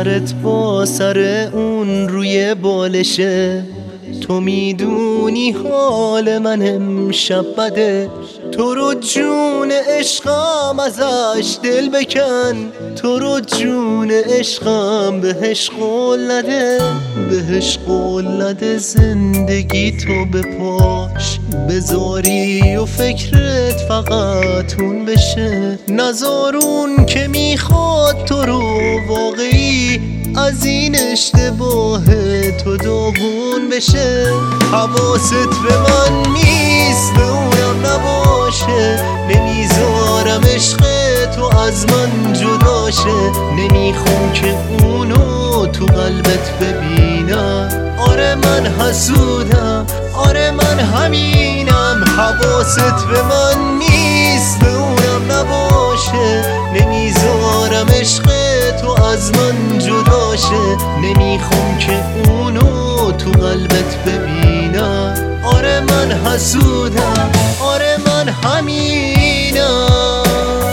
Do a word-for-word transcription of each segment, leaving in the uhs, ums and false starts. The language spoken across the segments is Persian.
سرت با سر اون روی بالشه. تو میدونی حال من امشب بده، تو رو جون عشقم ازش دل بکن، تو رو جون عشقم بهش قول نده، بهش قول نده زندگی تو به پاش بذاری و فکرت فقط اون بشه. نذارون که میخواد تو رو واقعی از این اشتباه تو داغون بشه. حواست به من نیست، به اونم نباشه، نمیذارم عشق تو از من جداشه. نمیخوام که اونو تو قلبت ببینم، آره من حسودم، آره من همینم. حواست به من نیست، به اونم نباشه، نمیذارم عشق تو از من جداشه. نمیخوام که اونو تو قلبت ببینم، آره من حسودم، آره من همینم.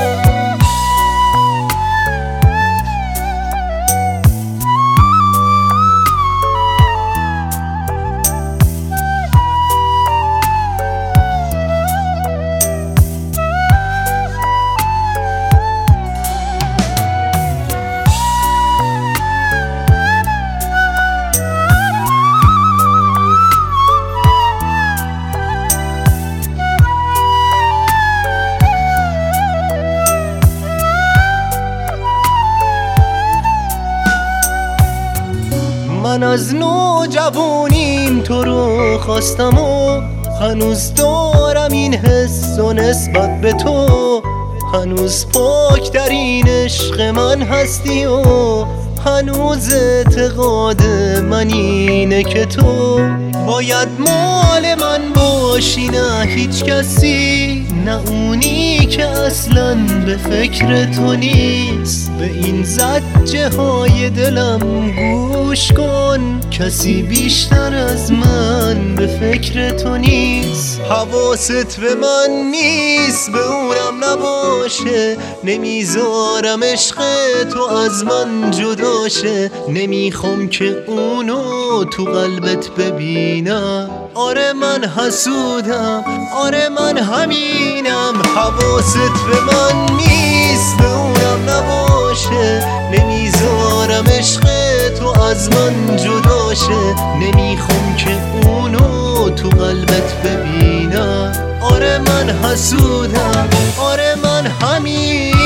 من از نوجوانیم تو رو خواستم و هنوز دارم این حس و نسبت به تو. هنوز پاک در این عشق من هستی و هنوز اعتقاد من اینه که تو باید مال من باشی، نه هیچ کسی، نه اونی که اصلاً به فکر تو نیست. به این زجه های دلم گوش کن، کسی بیشتر از من به فکر تو نیست. حواست به من نیست، به اونم نباشه، نمیذارم عشق تو از من جداشه. نمیخوام که اونو تو قلبت ببینم، آره من حسودم، آره من همینم. حواست به من نیست، به اونم نباشه، نمیذارم عشق تو از من جداشه. نمیخوام که اونو تو قلبت ببینم، آره من حسودم، آره من همین.